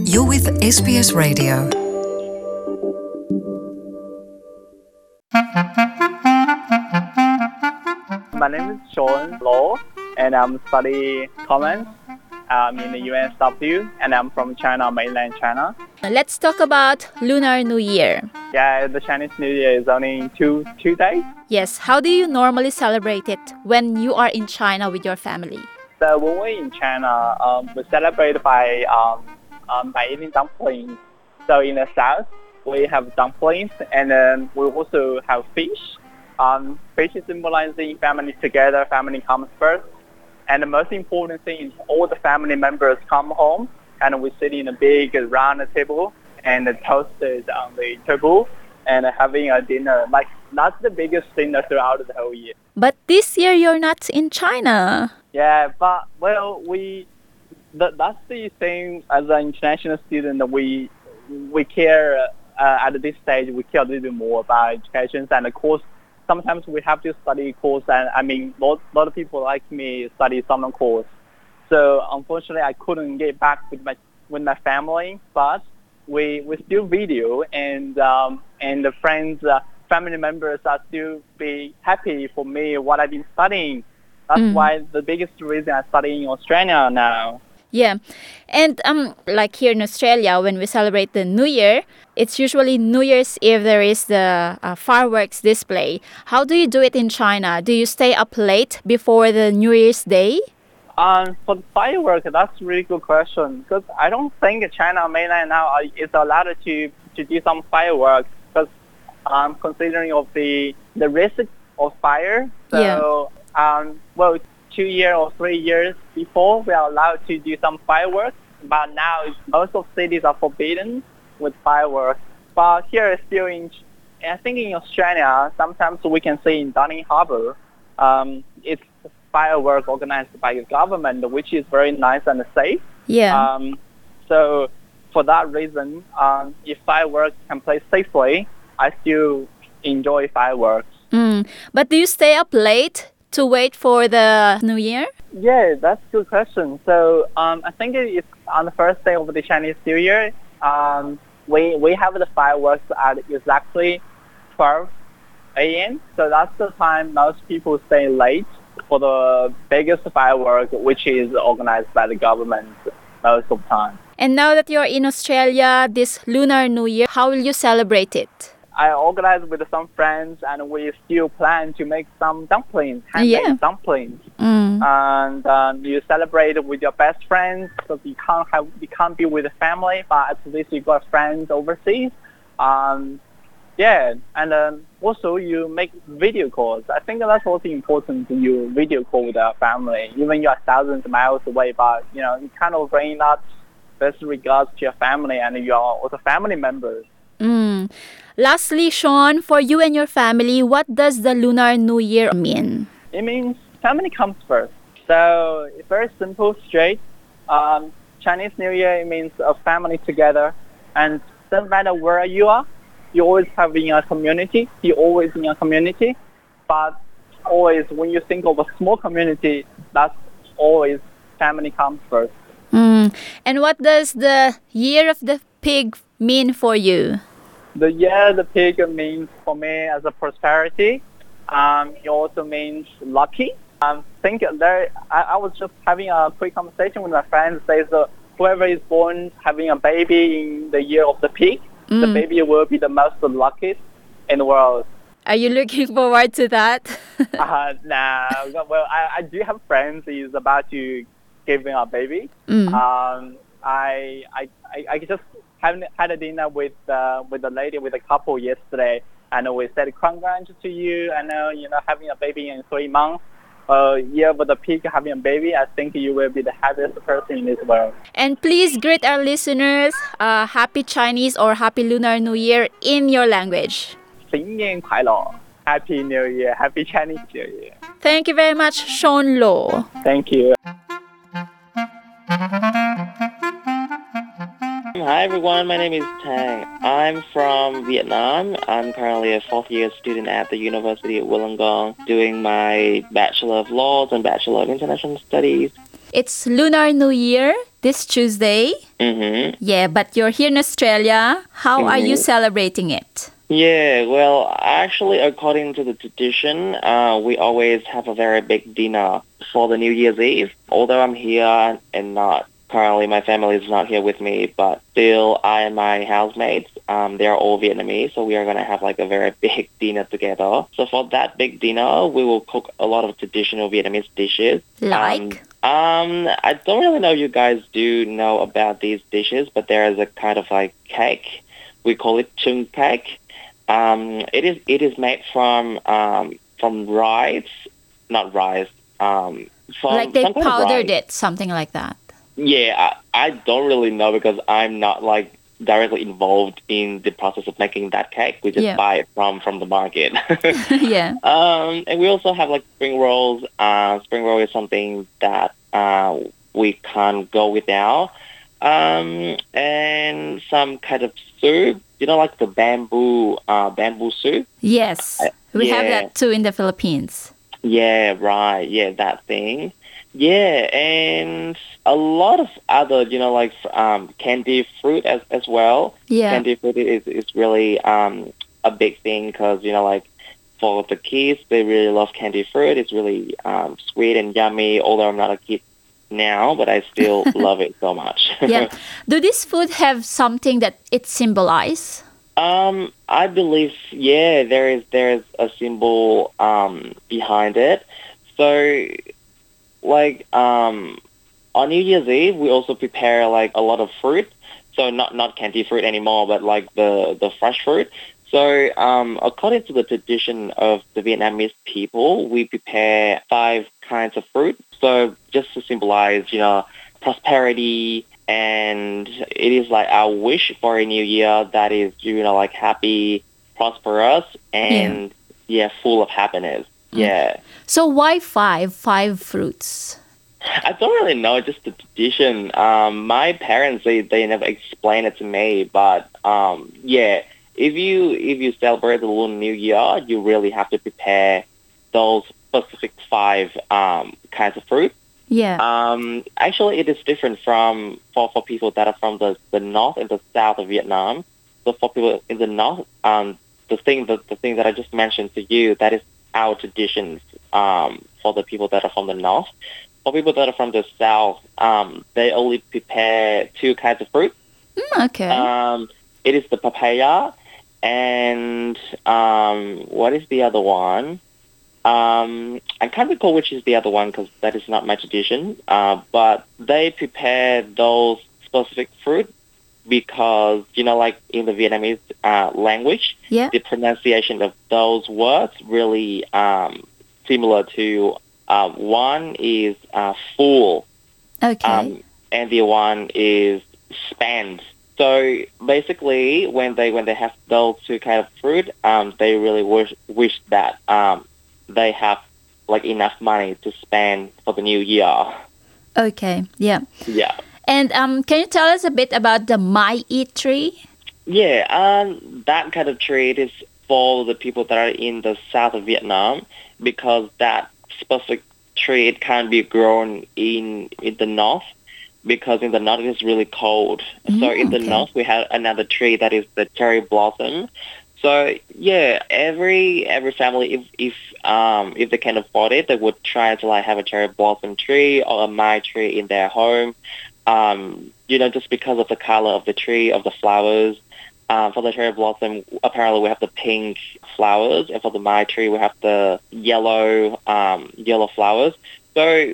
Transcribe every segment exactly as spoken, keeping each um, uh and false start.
You're with S B S Radio. My name is Sean Law, and I'm studying commerce um, in the U N S W, and I'm from China, mainland China. Let's talk about Lunar New Year. Yeah, the Chinese New Year is only in two two days. Yes, how do you normally celebrate it when you are in China with your family? So when we're in China, um, we celebrate by um, um, by eating dumplings. So in the south, we have dumplings, and then we also have fish. Um, fish is symbolizing family together, family comes first. And the most important thing is all the family members come home, and we sit in a big round table, and the toast is on the table, and having a dinner. Like, that's the biggest dinner throughout the whole year. But this year you're not in China. Yeah, but, well, we, that, that's the thing as an international student, that we, we care, uh, at this stage, we care a little bit more about education, and of course, sometimes we have to study course, and I mean, a lot, lot of people like me study summer course. So unfortunately, I couldn't get back with my with my family, but we we still video, and um, and the friends, uh, family members are still be happy for me what I've been studying. That's mm. why the biggest reason I study in Australia now. Yeah, and um, like here in Australia, when we celebrate the New Year, it's usually New Year's Eve. There is the uh, fireworks display. How do you do it in China? Do you stay up late before the New Year's Day? Um, for the fireworks, that's a really good question, because I don't think China mainland now is allowed to to do some fireworks, because um, considering of the the risk of fire. So yeah. um, well. Two years or three years before, we are allowed to do some fireworks, but now most of cities are forbidden with fireworks. But here, still in, I think in Australia, sometimes we can see in Darling Harbour, um, it's fireworks organized by the government, which is very nice and safe. Yeah. Um, so for that reason, um, if fireworks can play safely, I still enjoy fireworks. Mm. But do you stay up late to wait for the New Year? Yeah, that's a good question. So um, I think it's on the first day of the Chinese New Year, um, we we have the fireworks at exactly twelve a.m. So that's the time most people stay late for the biggest firework, which is organized by the government most of the time. And now that you're in Australia, this Lunar New Year, how will you celebrate it? I organized with some friends, and we still plan to make some dumplings, handmade yeah. dumplings. Mm. And um, you celebrate with your best friends, because you can't have, you can't be with the family, but at least you got friends overseas. Um, yeah, and um, also you make video calls. I think that's also important. You video call with our family, even you are thousands of miles away, but you know you kind of bring that best regards to your family, and you are also family members. Mm. Lastly, Sean, for you and your family, what does the Lunar New Year mean? It means family comes first. So it's very simple, straight. Um, Chinese New Year, it means a family together. And doesn't matter where you are, you always have in a community. You're always in a community. But always, when you think of a small community, that's always family comes first. Mm. And what does the Year of the Pig mean for you? The year the pig means for me as a prosperity. Um, it also means lucky. Um, think there. I, I was just having a quick conversation with my friends. Says that whoever is born having a baby in the year of the pig, mm. the baby will be the most luckiest in the world. Are you looking forward to that? uh, nah. Well, I, I do have friends who's about to give me a baby. Mm. Um, I, I, I, I just Having had a dinner with uh, with a lady, with a couple yesterday, and we said congrats to you. I know you know having a baby in three months. Uh, year with a pig having a baby. I think you will be the happiest person in this world. And please greet our listeners, uh, Happy Chinese or Happy Lunar New Year in your language. 新年快乐 Happy New Year, Happy Chinese New Year. Thank you very much, Sean Law. Thank you. Hi everyone, my name is Tang. I'm from Vietnam. I'm currently a fourth year student at the University of Wollongong doing my Bachelor of Laws and Bachelor of International Studies. It's Lunar New Year this Tuesday. Mm-hmm. Yeah, but you're here in Australia. How are you celebrating it? Yeah, well, actually, according to the tradition, uh, we always have a very big dinner for the New Year's Eve. Although I'm here and not currently, my family is not here with me, but still, I and my housemates, um, they are all Vietnamese, so we are going to have like a very big dinner together. So for that big dinner, we will cook a lot of traditional Vietnamese dishes. Like? Um, um, I don't really know if you guys do know about these dishes, but there is a kind of like cake. We call it chung cake. Um, it is it is made from um, from rice, not rice. Um, from Like they some kind of powdered rice. it, something like that. Yeah, I, I don't really know because I'm not like directly involved in the process of making that cake. We just Yeah. buy it from from the market. Yeah. Um, and we also have like spring rolls. Uh, spring roll is something that uh, we can't go without. Um, and some kind of soup, you know, like the bamboo, uh, bamboo soup. Yes. We have yeah. that too in the Philippines. Yeah, right. Yeah, that thing. Yeah, and a lot of other, you know, like um, candy fruit as as well. Yeah. Candy fruit is is really um a big thing because you know like for the kids they really love candy fruit. It's really um sweet and yummy. Although I'm not a kid now, but I still love it so much. Yeah. Do this food have something that it symbolizes? Um, I believe, yeah, there is there is a symbol um behind it. So, like um, on New Year's Eve, we also prepare like a lot of fruit. So not not candy fruit anymore, but like the the fresh fruit. So, um, according to the tradition of the Vietnamese people, we prepare five kinds of fruit. So just to symbolize, you know, prosperity, and it is like our wish for a new year that is, you know, like happy, prosperous, and yeah, full of happiness. Yeah. So why five? Five fruits? I don't really know, just the tradition. Um, my parents, they, they never explained it to me, but um, yeah, if you if you celebrate the Lunar New Year, you really have to prepare those specific five um, kinds of fruit. Yeah. Um, actually, it is different from for, for people that are from the, the north and the south of Vietnam. So for people in the north, um, the thing that the thing that I just mentioned to you, that is our traditions. Um, for the people that are from the north, for people that are from the south, um, they only prepare two kinds of fruit. Mm, okay. Um, it is the papaya, and um, what is the other one? Um, I can't recall which is the other one because that is not my tradition. Uh, but they prepare those specific fruit because, you know, like in the Vietnamese uh, language, Yeah. the pronunciation of those words really um, similar to uh, one is uh, full, Okay. um, and the one is spend. So basically, when they when they have those two kind of fruit, um, they really wish wish that um, they have like enough money to spend for the new year. Okay. Yeah. Yeah. And um, can you tell us a bit about the Mai Eat tree? Yeah, um, that kind of tree it is for the people that are in the south of Vietnam because that specific tree it can't be grown in in the north because in the north it is really cold. Mm, so in the okay. north we have another tree that is the cherry blossom. So yeah, every every family if if um if they can afford it, they would try to like have a cherry blossom tree or a Mai tree in their home. Um, you know, just because of the color of the tree, of the flowers. Um, for the cherry blossom, apparently we have the pink flowers, and for the Mai tree we have the yellow um, yellow flowers. So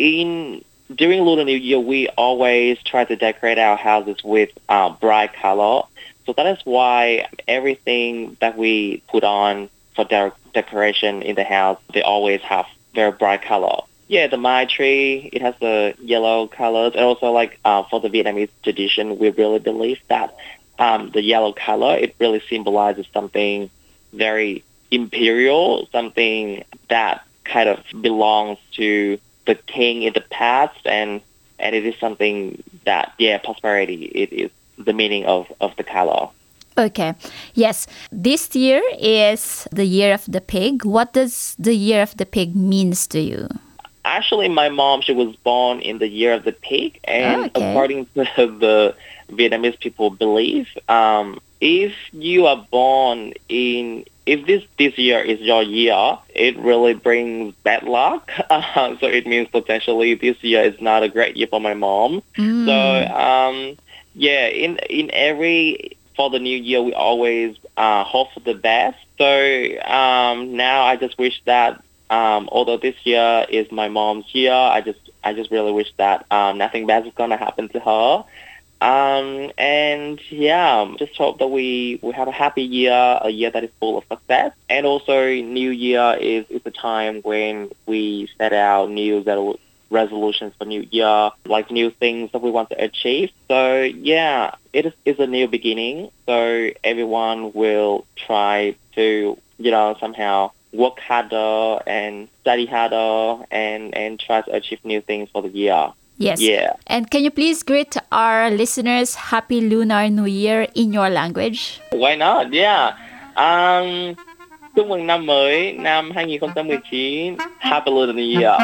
in during Lunar New Year, we always try to decorate our houses with uh, bright color. So that is why everything that we put on for de- decoration in the house, they always have very bright color. Yeah, the Mai tree, it has the yellow colors. And also, like, uh, for the Vietnamese tradition, we really believe that um, the yellow color, it really symbolizes something very imperial, something that kind of belongs to the king in the past. And, and it is something that, yeah, prosperity, it is the meaning of, of the color. Okay. Yes. This year is the year of the pig. What does the year of the pig means to you? Actually, my mom, she was born in the year of the pig, and Okay. according to the Vietnamese people believe, um, if you are born in, if this this year is your year, it really brings bad luck. Uh, so it means potentially this year is not a great year for my mom. Mm. So um, yeah, in in every for the new year, we always uh, hope for the best. So um, now I just wish that. Um, although this year is my mom's year, I just I just really wish that um, nothing bad is gonna happen to her. Um, and yeah, just hope that we, we have a happy year, a year that is full of success. And also, New Year is, is a time when we set out new resol- resolutions for New Year, like new things that we want to achieve. So yeah, it is, is a new beginning. So everyone will try to, you know, somehow work harder and study harder and, and try to achieve new things for the year. Yes. Yeah. And can you please greet our listeners Happy Lunar New Year in your language? Why not? Yeah. Um, chúc mừng năm mới năm hai không một chín. Happy Lunar New Year.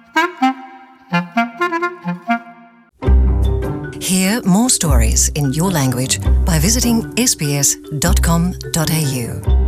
Hear more stories in your language by visiting s b s dot com dot a u.